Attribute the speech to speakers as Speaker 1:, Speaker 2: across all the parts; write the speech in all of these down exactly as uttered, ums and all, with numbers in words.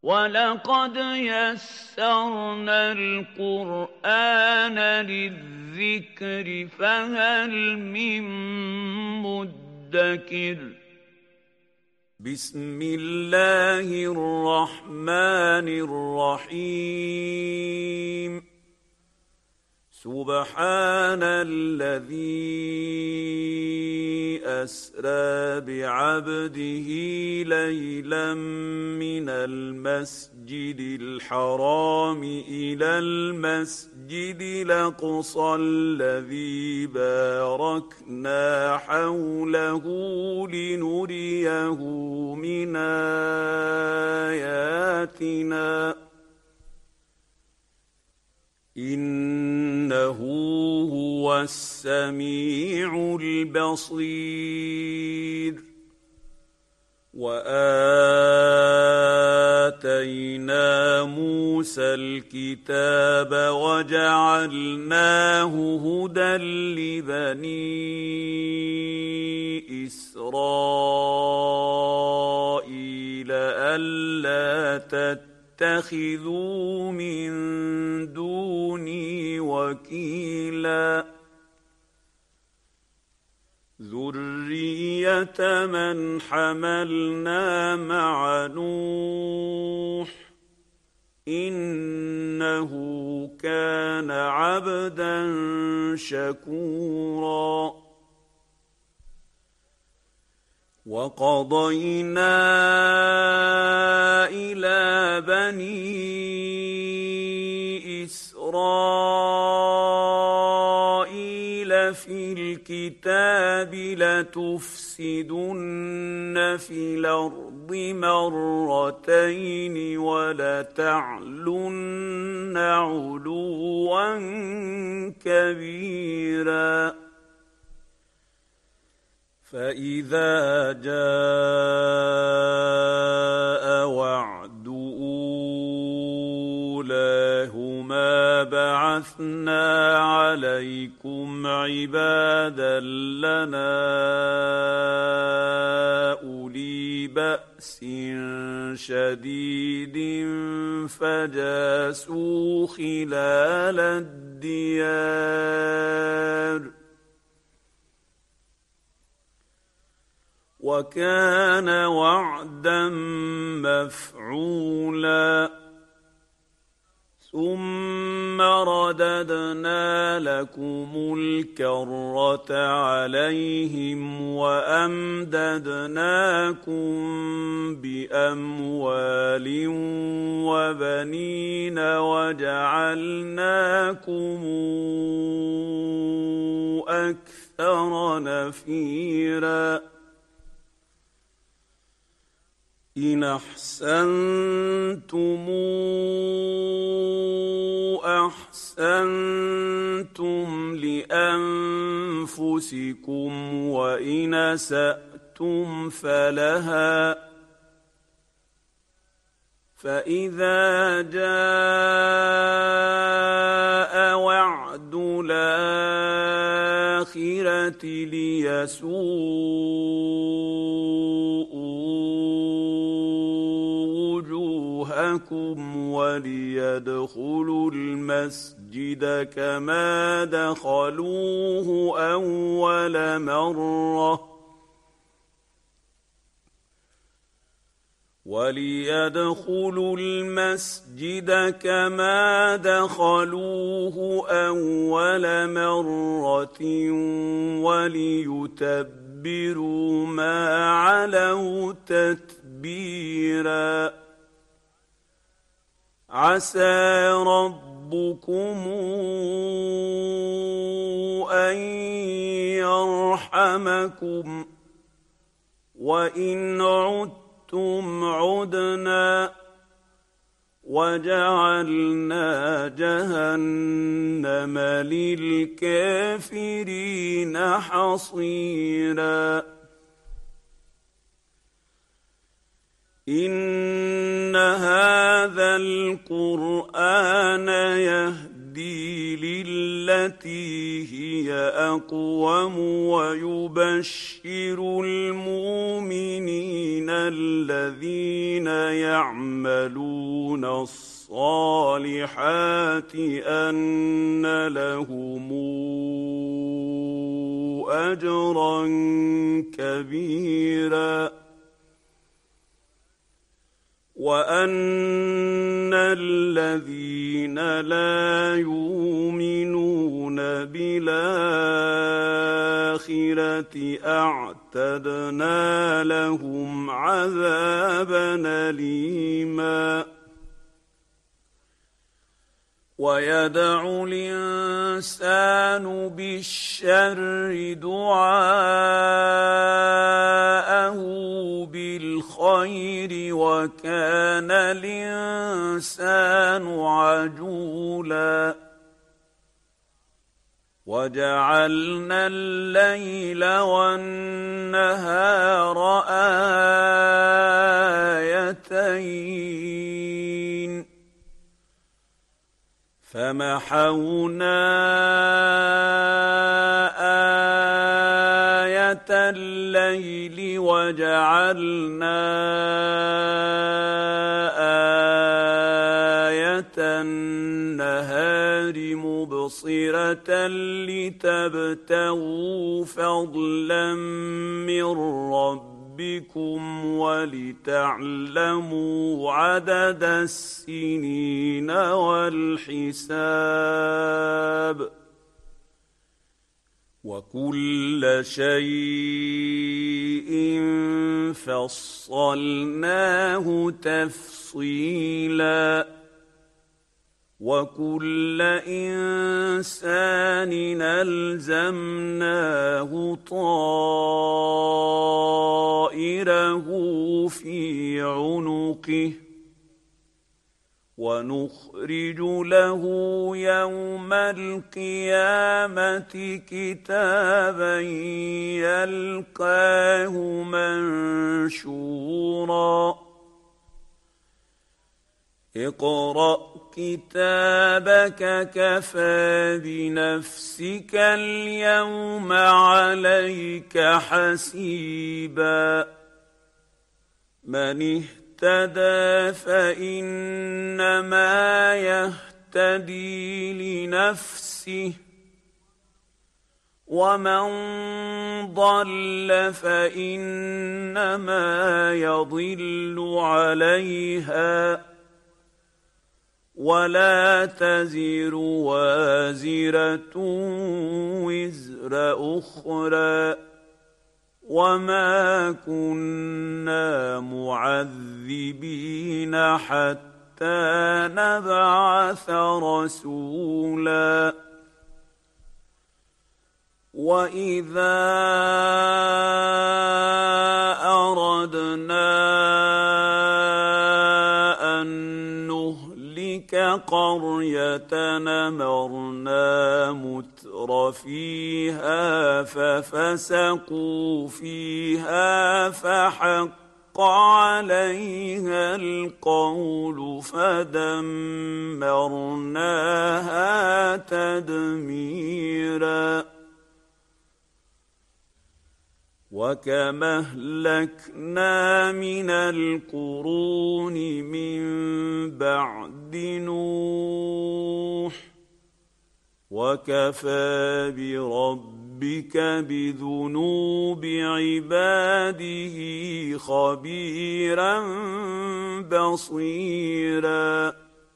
Speaker 1: وَلَقَدْ يَسَّرْنَا الْقُرْآنَ لِلذِّكْرِ فَهَلْ مِن مُّدَّكِرٍ
Speaker 2: بسم الله الرحمن الرحيم سبحان الذي أسرى بعبده ليلا من المسجد الحرام إلى المسجد الأقصى الذي باركنا حوله لنريه من آياتنا إنه هو السميع البصير وآتينا موسى الكتاب وجعلناه هدى لبني إسرائيل ألا تتبعوا اتخذوا من دوني وكيلا ذرية من حملنا مع نوح إنه كان عبدا شكورا وَقَضَيْنَا إِلَى بَنِي إِسْرَائِيلَ فِي الْكِتَابِ لَتُفْسِدُنَّ فِي الْأَرْضِ مَرَّتَيْنِ وَلَتَعْلُنَّ عُلُوًّا كَبِيرًا فَإِذَا جَاءَ وَعْدُ أُولَاهُمَا بَعَثْنَا عَلَيْكُمْ عِبَادًا لَّنَا أُولِي بَأْسٍ شَدِيدٍ فَجَاسُوا خِلَالَ الدِّيَارِ وَكَانَ وَعْدًا مَّفْعُولًا ثُمَّ رَدَدْنَا لَكُمُ الْكَرَّةَ عَلَيْهِمْ وَأَمْدَدْنَاكُم بِأَمْوَالٍ وَبَنِينَ وَجَعَلْنَاكُمْ أَكْثَرَ نَفِيرًا إِنْ أَحْسَنْتُمْ أَحْسَنْتُمْ لِأَنفُسِكُمْ وَإِنْ أَسَأْتُمْ فَلَهَا فَإِذَا جَاءَ وَعْدُ الْآخِرَةِ لِيَسُوءُوا وُجُوهَكُمْ وَلِيَدْخُلُوا الْمَسْجِدَ كَمَا دَخَلُوهُ أَوَّلَ مَرَّةٍ وَلِيَدْخُلُوا الْمَسْجِدَ كَمَا دَخَلُوهُ أَوَّلَ مَرَّةٍ وَلِيُتَبِّرُوا مَا عَلَوْا تَتْبِيرًا عَسَىٰ رَبُّكُمْ أَن يَرْحَمَكُمْ وَإِنْ عُدتُّمْ عُدْنَا وَجَعَلْنَا جَهَنَّمَ لِلْكَافِرِينَ حَصِيرًا إِنَّ هَٰذَا الْقُرْآنَ يَهْدِي لِلَّتِي بالتي هي أقوم ويبشر المؤمنين الذين يعملون الصالحات أن لهم أجرا كبيرا وأن الذين لا يؤمنون بالآخرة أعتدنا لهم عذابا أليما ويدعو الإنسان بالشر دعاءه بالخير وكان الإنسان عجولا وجعلنا الليل والنهار آيتين فمحونا آية الليل وجعلنا آية النهار مبصرة لتبتغوا فضلا من ربكم بكم ولتعلموا عدد السنين والحساب وكل شيء فصلناه تفصيلا وكل إنسان ألزمناه طائره في عنقه ونخرج له يوم القيامة كتابا يلقاه منشورا اقرأ كتابك كفى بنفسك اليوم عليك حسيبا من اهتدى فإنما يهتدي لنفسه ومن ضل فإنما يضل عليها ولا تزر وازرة وزر أخرى وما كنا معذبين حتى نبعث رسولا وإذا أردنا أن نهلك قرية أمرنا متر فيها ففسقوا فيها فحق عليها القول فدمرناها تدميرا وكما أهلكنا من القرون من بعد نوح وكفى بربك بذنوب عباده خبيرا بصيرا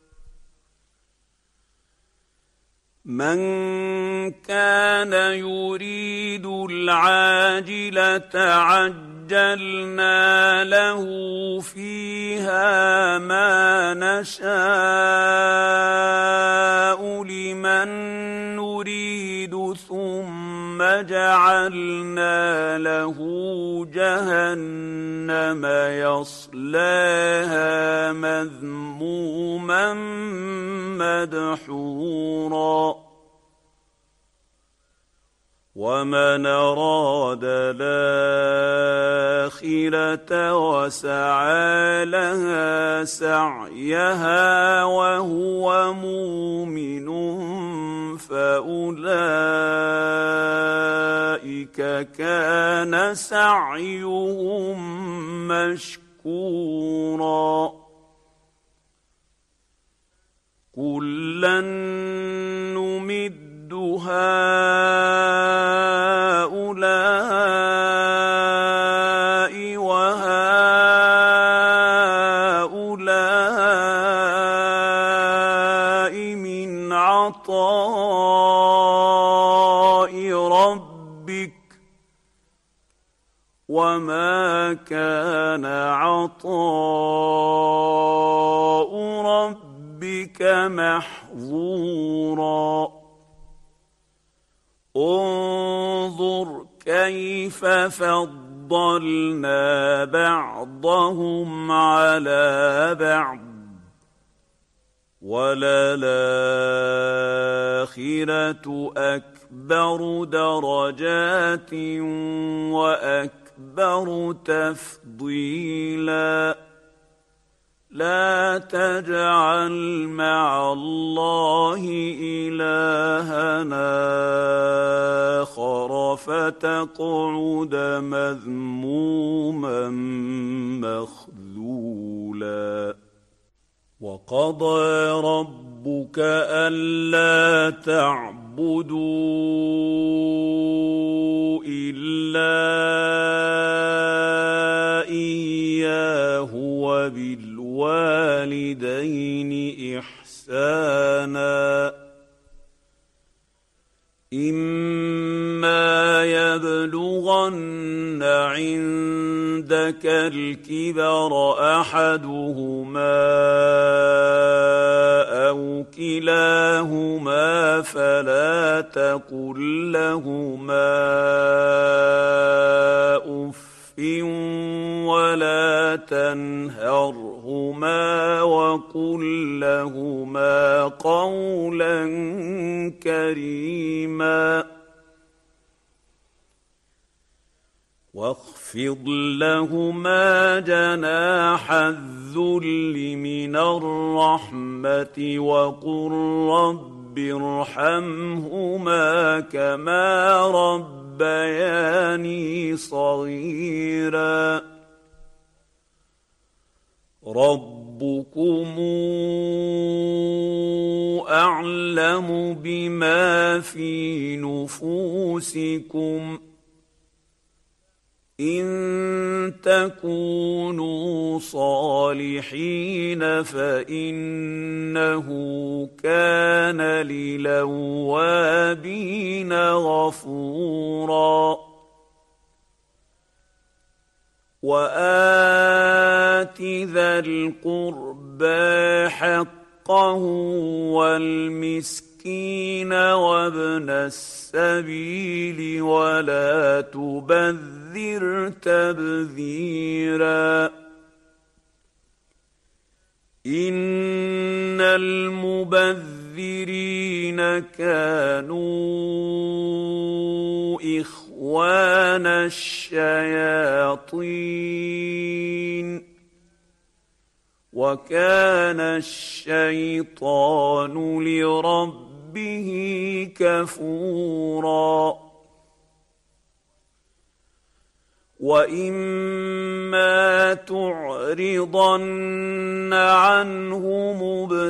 Speaker 2: من كان يريد العاجلة عجلنا له فيها ما نشاء لمن نريد ثم جعلنا له جهنم يصلاها مذموما مدحورا ومن أراد الآخرة وسعى لها سعيها وهو مؤمن فأولئك كان سعيهم مشكورا كلا نمد هؤلاء وهؤلاء من عطاء ربك وما كان عطاء ربك محظورا انظر كيف فضلنا بعضهم على بعض وللآخرة أكبر درجات وأكبر تفضيلا لا تجعل مع الله إلهنا آخر فتقعد مذموما مخذولا وقضى ربك ألا تعبدوا إلا إياه وبالوالدين إحسانا إما يبلغن عندك الكبر أحدهما أو كلاهما فلا تقل لهما أف ولا تنهرهما وقل لهما قولا كريما واخفض لهما جناح الذل من الرحمة وقل رب ارحمهما كما ربياني صغيرا ربكم أعلم بما في نفوسكم إن تكونوا صالحين فإنه كان للأوابين غفورا وآت ذا القربى حقه والمسكين وابن السبيل ولا تبذر تبذيرا إن المبذرين كانوا إخوان الشياطين وكان الشيطان لربه كفورا وإما تعرضن عنهم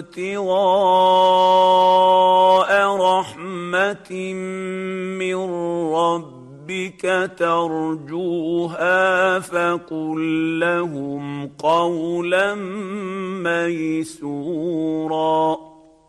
Speaker 2: ابتغاء رحمة من ربك ترجوها فقل لهم قولا ميسورا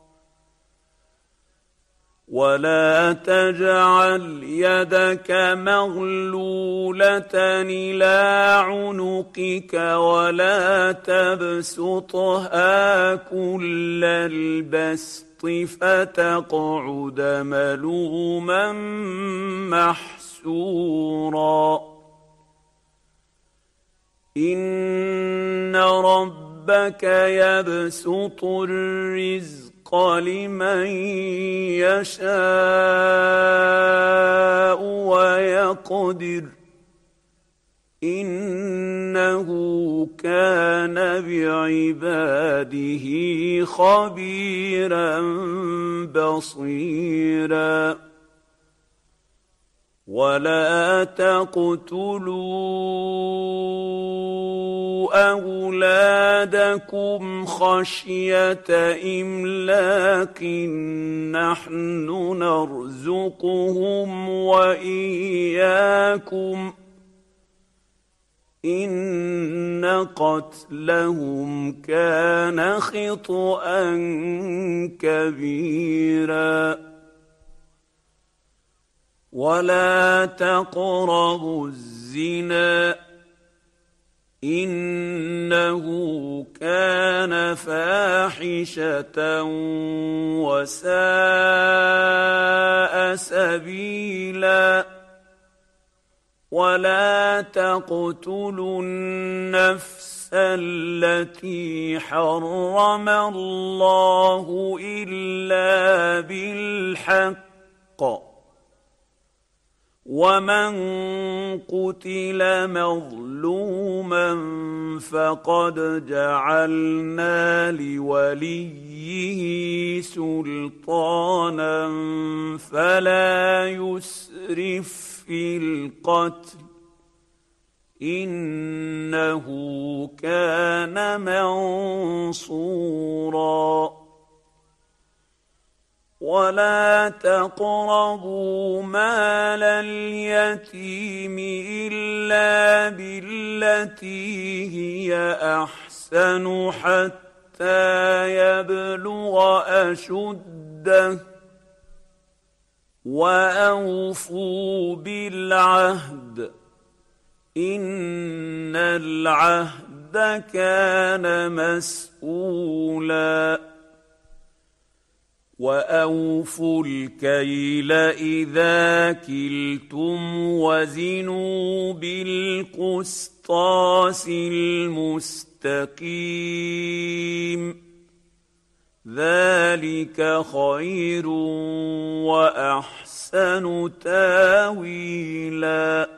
Speaker 2: ولا تجعل يدك مغلولة إلى عنقك ولا تبسطها كل البسط فتقعد ملوما محسورا إن ربك يبسط الرزق لمن يشاء ويقدر إنه كان بعباده خبيرا بصيرا ولا تقتلوا أولادكم خشية إملاق نحن نرزقهم وإياكم إن قتلهم كان خطأ كبيرا ولا تقربوا الزنا إنه كان فاحشة وساء سبيلا ولا تقتلوا النفس التي حرم الله إلا بالحق ومن قتل مظلوما فقد جعلنا لوليه سلطانا فلا يسرف في القتل إنه كان منصورا ولا تقربوا مال اليتيم إلا بالتي هي أحسن حتى يبلغ أشده وأوفوا بالعهد إن العهد كان مسؤولا وأوفوا الكيل إذا كلتم وزنوا بالقسطاس المستقيم ذلك خير وأحسن تاويلا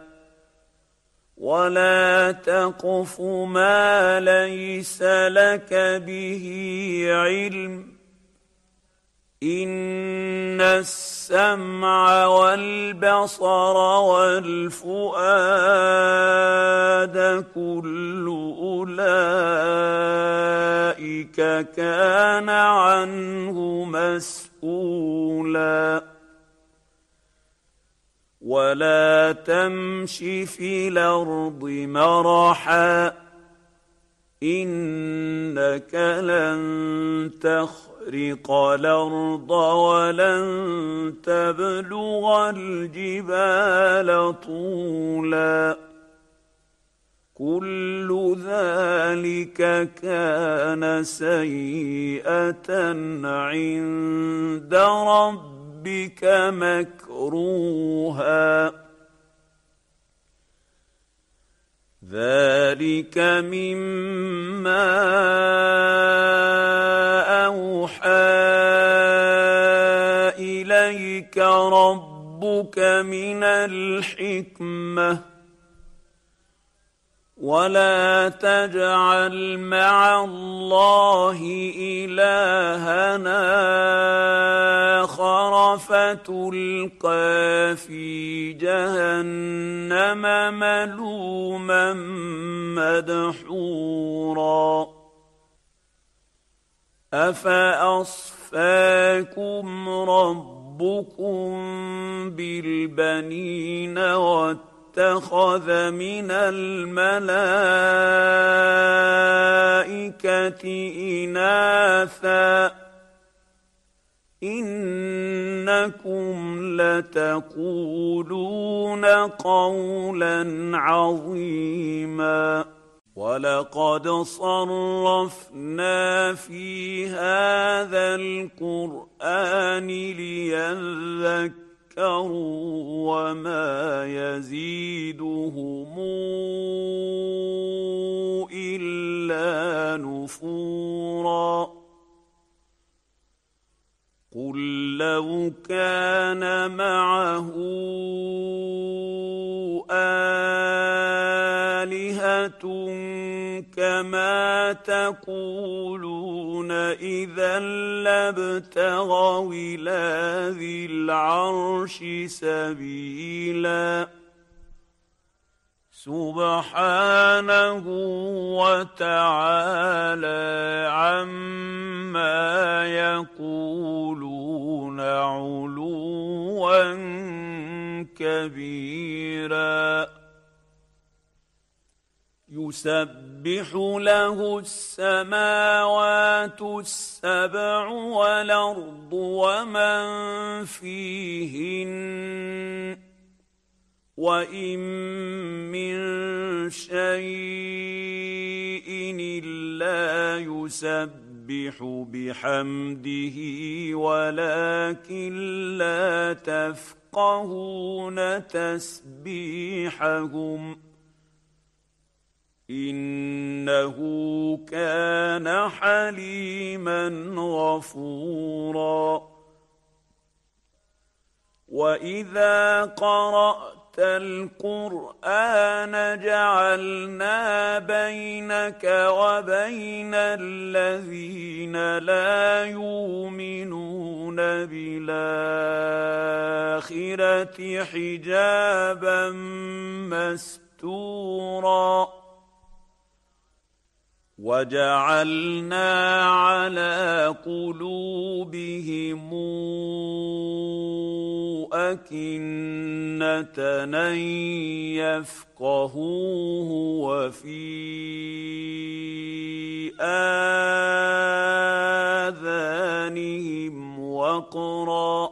Speaker 2: ولا تقف ما ليس لك به علم إن السمع والبصر والفؤاد كل أولئك كان عنه مسؤولا ولا تمش في الأرض مرحا إنك لن تخرق الأرض ولن تبلغ الجبال طولا كل ذلك كان سيئة عند ربك مكروها ذلك مما أوحى إليك ربك من الحكمة ولا تجعل مع الله إلهنا آخر فتلقى في جهنم ملوما مدحورا أفأصفاكم ربكم بالبنين واتخذ من الملائكة إناثا إنكم لتقولون قولا عظيما ولقد صرفنا في هذا القرآن ليذكروا وما يزيدهم إلا نفورا قل لو كان معه كما تقولون إذا لابتغوا إلى ذي العرش سبيلا سبحانه وتعالى عما يقولون علوا كبيرا يسبح له السماوات السبع والأرض ومن فيهن وإن من شيء إلا يسبح بحمده ولكن لا تفقهون تسبيحهم إنه كان حليما غفورا وإذا قرأت القرآن جعلنا بينك وبين الذين لا يؤمنون بالآخرة حجابا مستورا وجعلنا على قلوبهم أكنة أن يفقهوه وفي آذانهم وقرا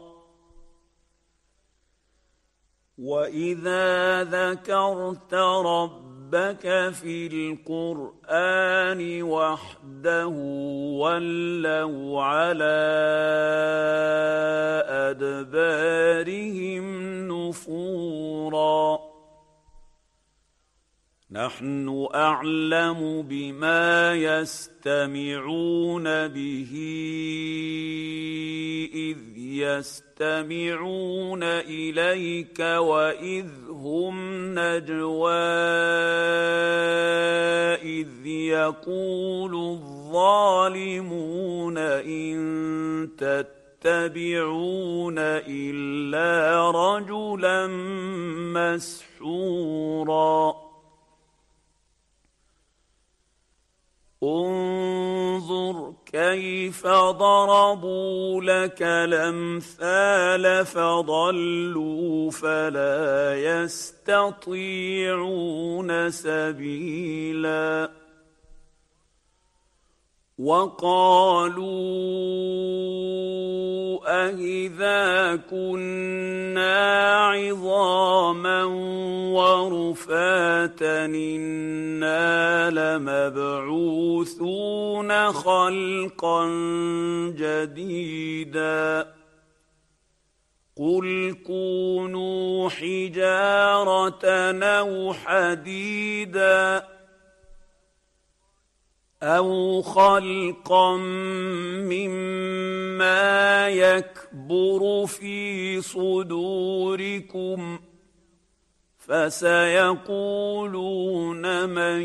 Speaker 2: وإذا ذكرت ربك ربك في القرآن وحده ولوا على أدبارهم نفورا نحن أعلم بما يستمعون به إذ يستمعون إليك وإذ هم نجوى إذ يقول الظالمون إن تتبعون إلا رجلا مسحورا انظر كيف ضربوا لك الأمثال فضلوا فلا يستطيعون سبيلا وقالوا أإذا كنا عظاما ورفاتا إنا لمبعوثون خلقا جديدا قل كونوا حجارة أو حديدا أو خلقا مما يكبر في صدوركم فسيقولون من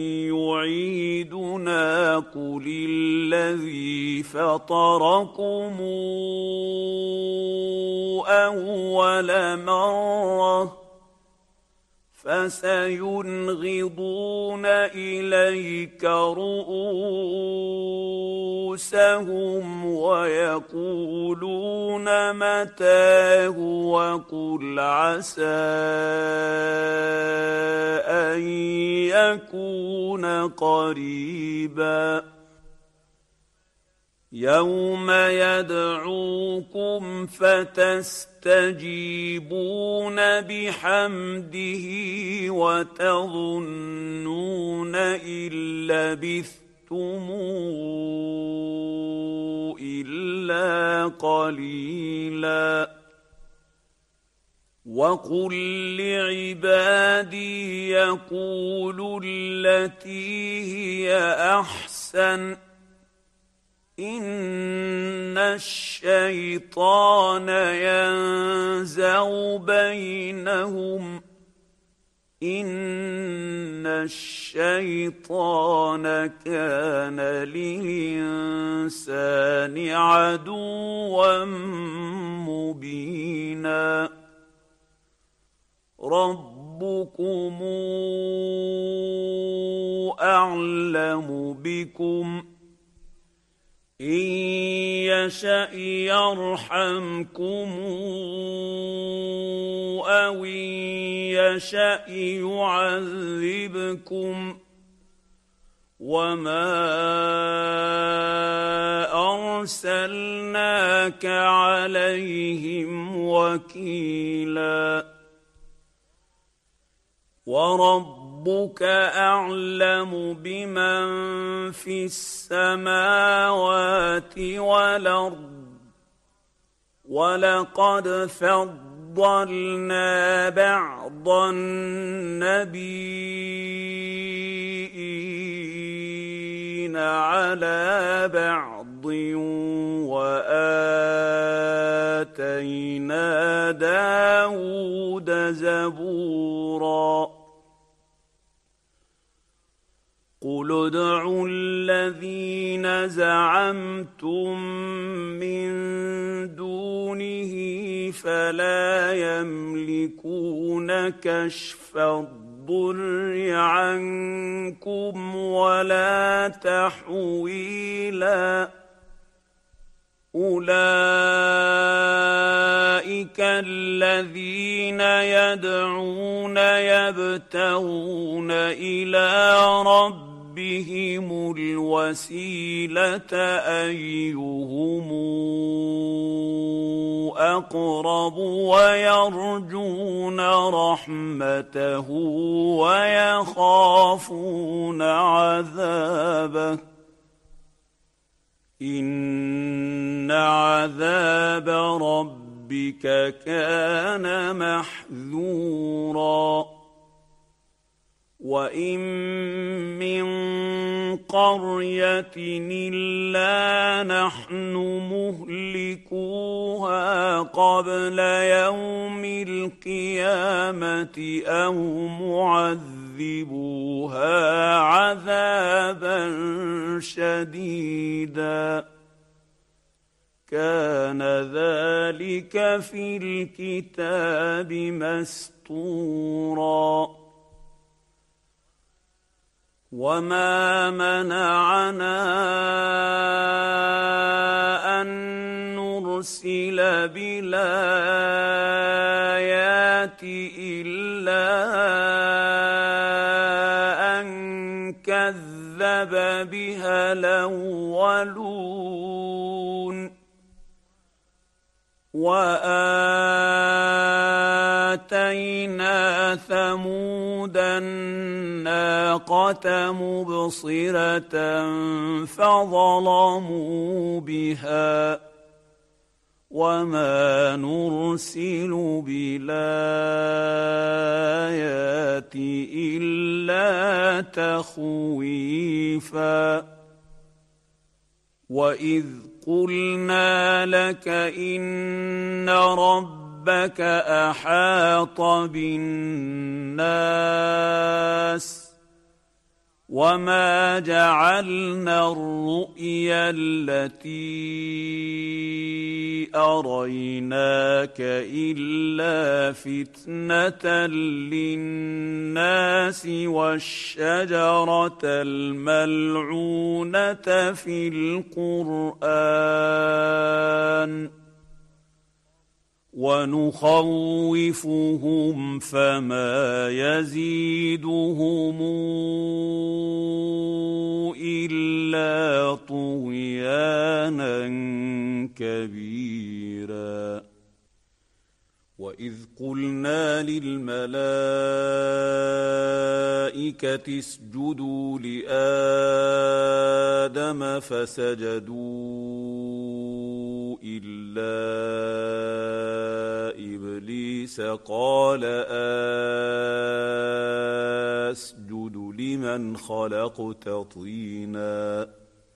Speaker 2: يعيدنا قل الذي فطركم أول مرة فسينغضون إليك رؤوسهم ويقولون متاه وقل عسى أن يكون قريبا يوم يدعوكم فتستجيبون بحمده وتظنون إن لبثتم إلا قليلا وقل لعبادي يقولوا التي هي أحسن إن الشيطان ينزغ بينهم إن الشيطان كان للإنسان عدوا مبينا ربكم أعلم بكم إن يشأ يرحمكم أو إن يشأ يعذبكم وما أرسلناك عليهم وكيلا وربك أعلم بمن في السماوات والأرض ولقد فضلنا بعض النبيين على بعض وآتينا داود زبورا قل ادعوا الذين زعمتم من دونه فلا يملكون كشف الضر عنكم ولا تحويلا أولئك الذين يدعون يبتغون إلى ربهم بهم الوسيلة أيهم أقرب ويرجون رحمته ويخافون عذابه إن عذاب ربك كان محذورا وإن من قرية إلا نحن مهلكوها قبل يوم القيامة أو معذبوها عذابا شديدا كان ذلك في الكتاب مسطورا وما منعنا أن نرسل بالآيات إلا أن كذب بها الأولون وآتينا ثمود الناقة مبصرة فظلموا بها وما نرسل بالآيات إلا تخويفا وإذ قلنا لك إن ربك أحاط بالناس وما جعلنا الرؤيا التي أريناك إلا فتنة للناس والشجرة الملعونة في القرآن ونخوفهم فما يزيدهم إلا طغيانا كبيرا وإذ قلنا للملائكة اسجدوا لآدم فسجدوا إلا إبليس قال أسجد لمن خلقت طينا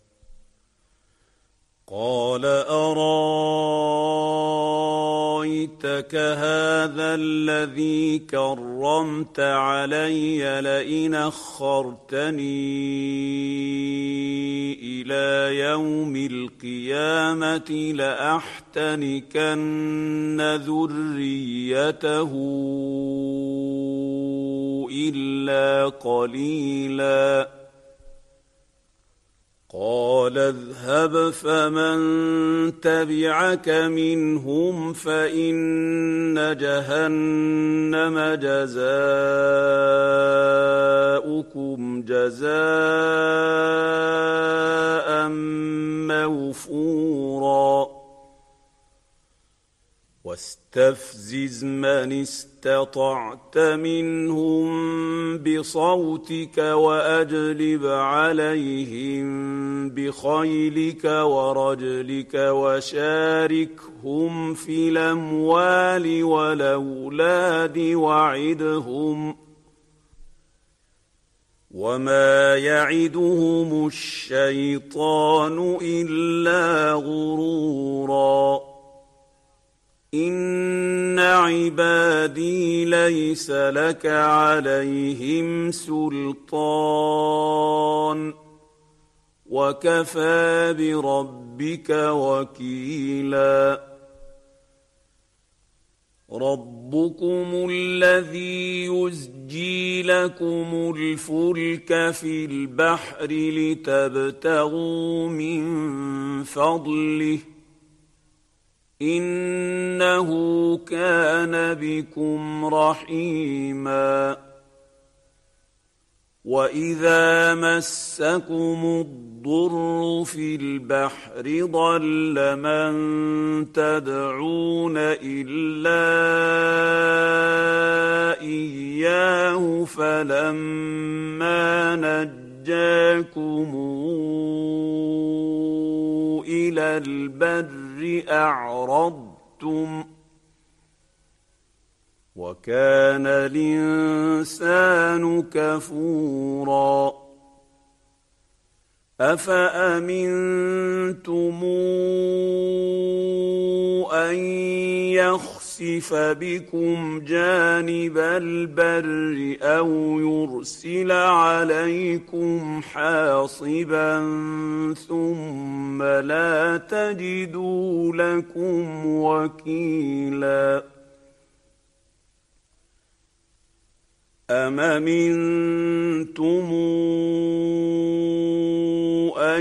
Speaker 2: قال أرايت ويتك هذا الذي كرمت علي لئن أخرتني إلى يوم القيامة لأحتنكن ذريته إلا قليلا قال اذهب فمن تبعك منهم فإن جهنم جزاؤكم جزاء موفورا واستفزز من استطعت منهم بصوتك وأجلب عليهم بخيلك ورجلك وشاركهم في الأموال والأولاد وعدهم وما يعدهم الشيطان إلا غرورا إن عبادي ليس لك عليهم سلطان وكفى بربك وكيلا ربكم الذي يزجي لكم الفلك في البحر لتبتغوا من فضله إنه كان بكم رحيما وإذا مسكم الضر في البحر ضل من تدعون إلا إياه فلما نجاكم إلى البر أعرضتم وكان الإنسان كفورا أفأمنتم أن يخسف بكم جانب البر أو يرسل عليكم حاصبا ثم لا تجدوا لكم وكيلا أم أمنتم أن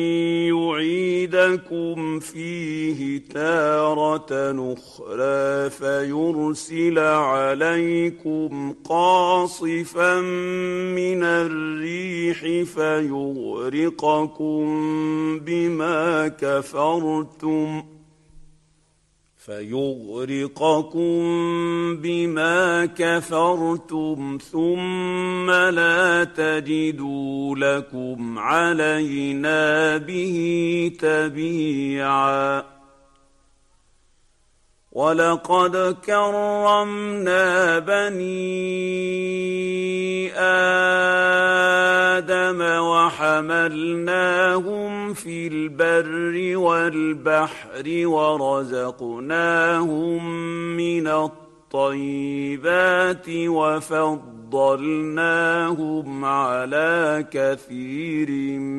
Speaker 2: يعيدكم فيه تارة أخرى فيرسل عليكم قاصفا من الريح فيغرقكم بما كفرتم فيغرقكم بما كفرتم ثم لا تجدوا لكم علينا به تبيعا ولقد كرمنا بني آدم وحملناهم في البر والبحر ورزقناهم من الطيبات وفضلناهم على كثير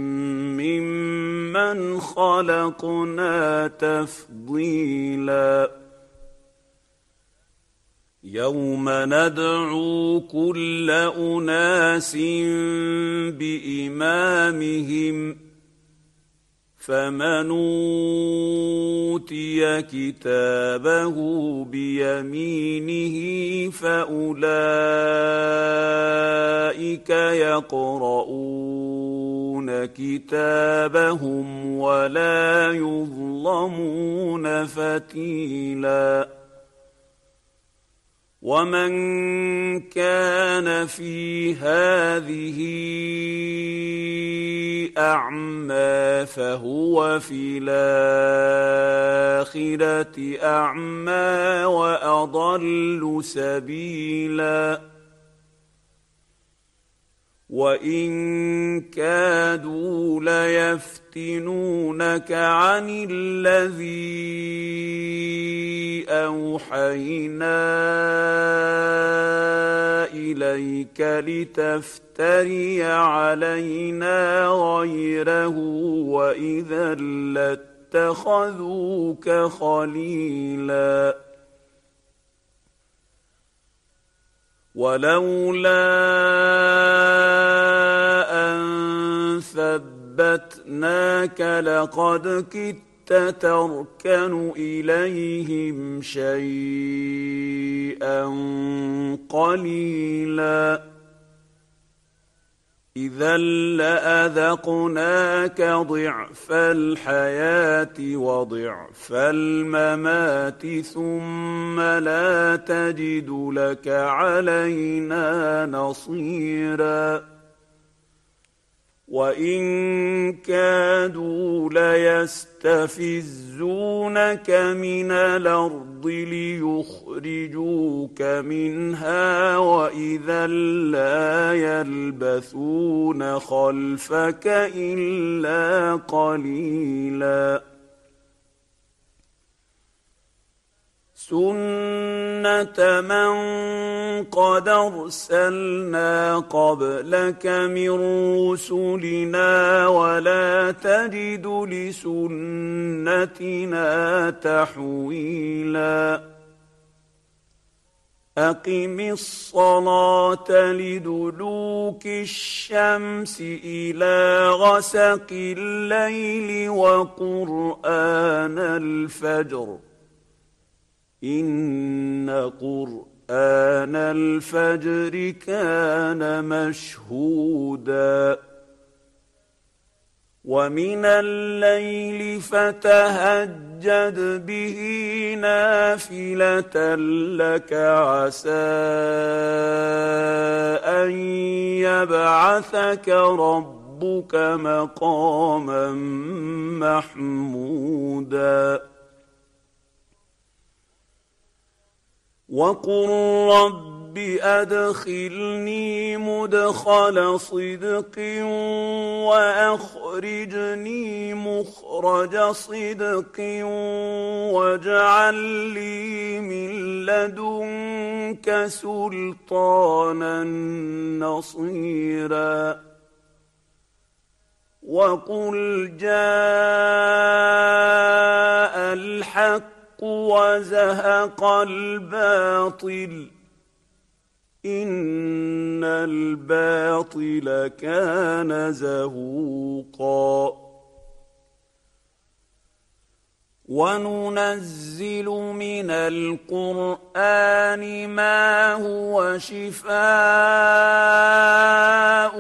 Speaker 2: ممن خلقنا تفضيلا يوم ندعو كل أناس بإمامهم فمن أوتي كتابه بيمينه فأولئك يقرؤون كتابهم ولا يظلمون فتيلا ومن كان في هذه أعمى فهو في الآخرة أعمى وأضل سبيلا وإن كادوا ليفتنونك عن الذي أوحينا إليك لتفتري علينا غيره وإذا لاتخذوك خليلا ولولا أن ثبتناك لقد كدت تركن إليهم شيئا قليلا إذا لأذقناك ضعف الحياة وضعف الممات ثم لا تجد لك علينا نصيرا وإن كادوا ليستفزونك من الأرض ليخرجوك منها وإذا لا يلبثون خلفك إلا قليلا سنة من قد أرسلنا قبلك من رسلنا ولا تجد لسنتنا تحويلا أقم الصلاة لدلوك الشمس إلى غسق الليل وقرآن الفجر إن قرآن الفجر كان مشهودا ومن الليل فتهجد به نافلة لك عسى أن يبعثك ربك مقاما محمودا وقل رب أدخلني مدخل صدق وأخرجني مخرج صدق واجعل لي من لدنك سلطانا نصيرا وقل جاء الحق وزهق الباطل إن الباطل كان زهوقا وننزل من القرآن ما هو شفاء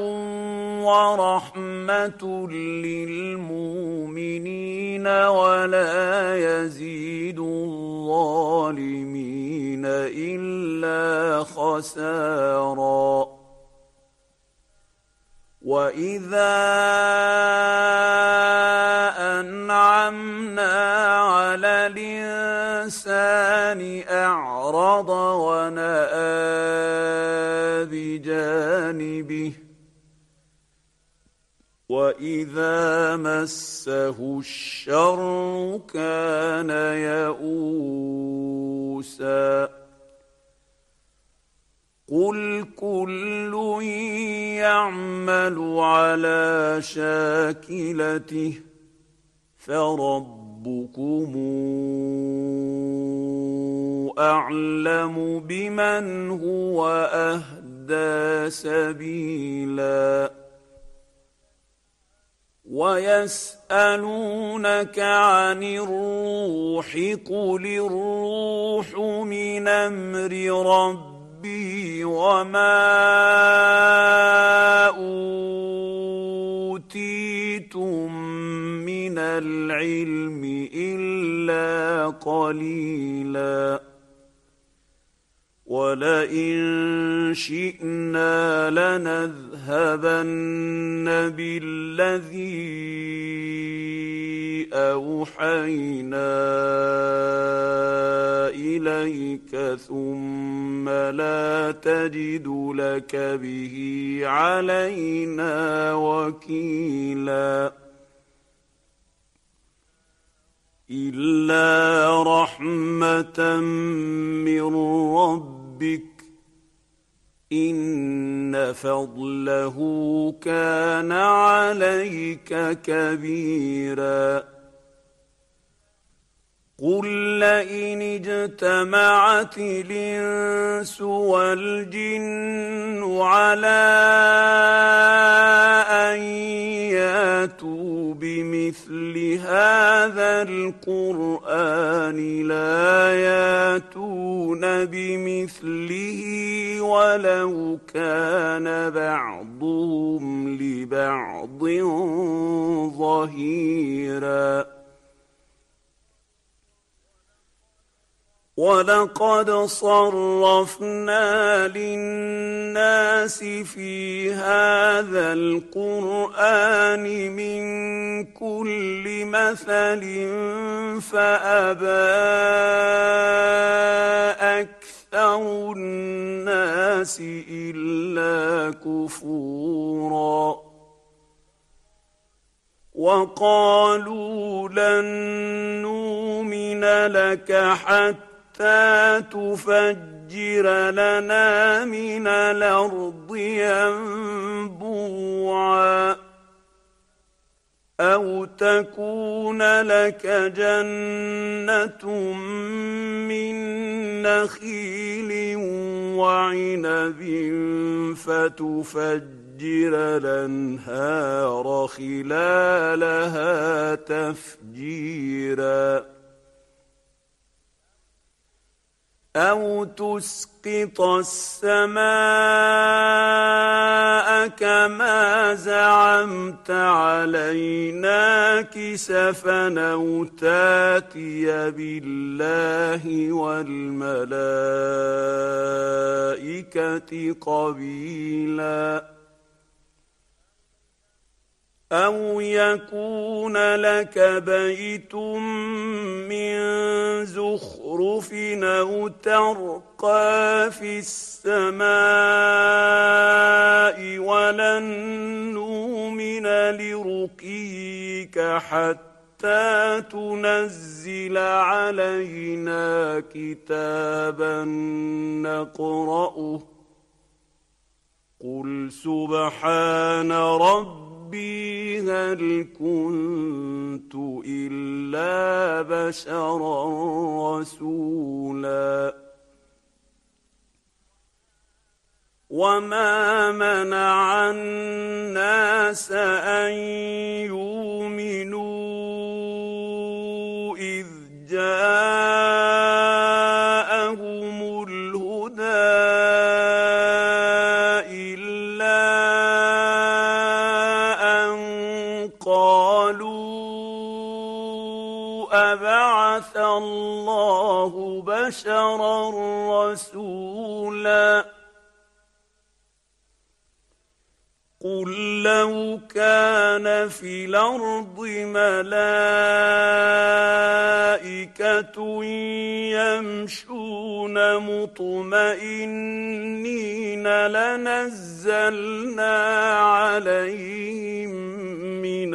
Speaker 2: ورحمة للمؤمنين ولا يزيد الظالمين إلا خسارا وإذا أنعمنا على الإنسان أعرض ونأى بجانبه وإذا مسه الشر كان يئوسا قل كل يعمل على شاكلته فربكم أعلم بمن هو أهدى سبيلا ويسألونك عن الروح قل الروح من أمر ربي وما أوتيتم من العلم إلا قليلا ولئن شئنا لنذهبن بالذي أوحينا إليك ثم لا تجد لك به علينا وكيلا إلا رحمة من ربك إن فضله كان عليك كبيرا قل لئن اجتمعت الإنس والجن على أن ياتوا بمثل هذا القرآن لا ياتون بمثله ولو كان بعضهم لبعض ظهيرا ولقد صرفنا للناس في هذا القرآن من كل مثل فأبى أكثر الناس إلا كفورا وقالوا لن نؤمن لك حتى تفجر لنا من الأرض ينبوعا أو تكون لك جنة من نخيل وعنب فتفجر الأنهار خلالها تفجيرا أو تسقط السماء كما زعمت علينا كسفا أو تاتي بالله والملائكة قبيلا أو يكون لك بيت من زخرف أو ترقى في السماء ولن نؤمن لرقيك حتى تنزل علينا كتابا نقرأه قل سبحان ربي هل كنت إلا بشرا رسولا وما منع الناس أن يؤمنوا إذ جاءهم الهدى أبعث الله بشرا رسولا قل لو كان في الأرض ملائكة يمشون مطمئنين لنزلنا عليهم من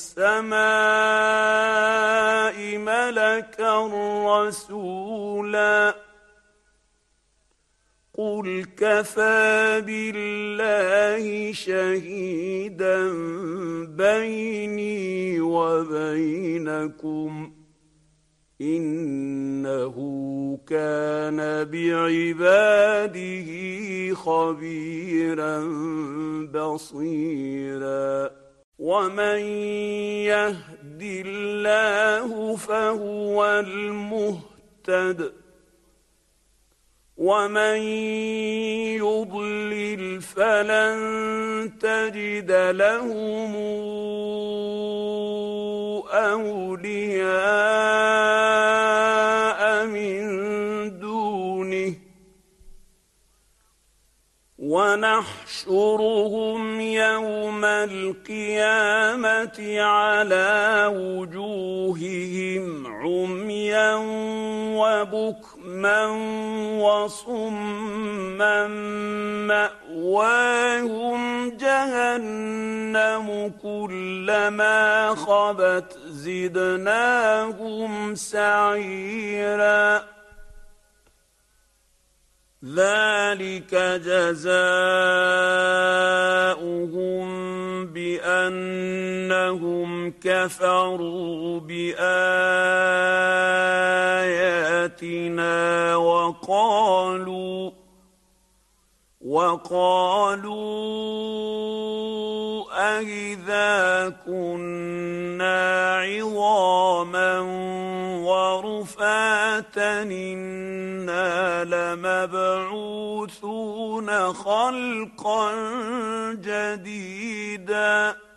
Speaker 2: السماء ملكا رسولا قل كفى بالله شهيدا بيني وبينكم إنه كان بعباده خبيرا بصيرا ومن يهد الله فهو المهتد ومن يضلل فلن تجد لهم أولياء من دونه ونحن ونحشرهم يوم القيامة على وجوههم عميا وبكما وصما مأواهم جهنم كلما خبت زدناهم سعيرا ذلك جزاؤهم بأنهم كفروا بآياتنا وقالوا وقالوا أإذا كنا عظاما ورفاتا إنا لمبعوثون خلقا جديدا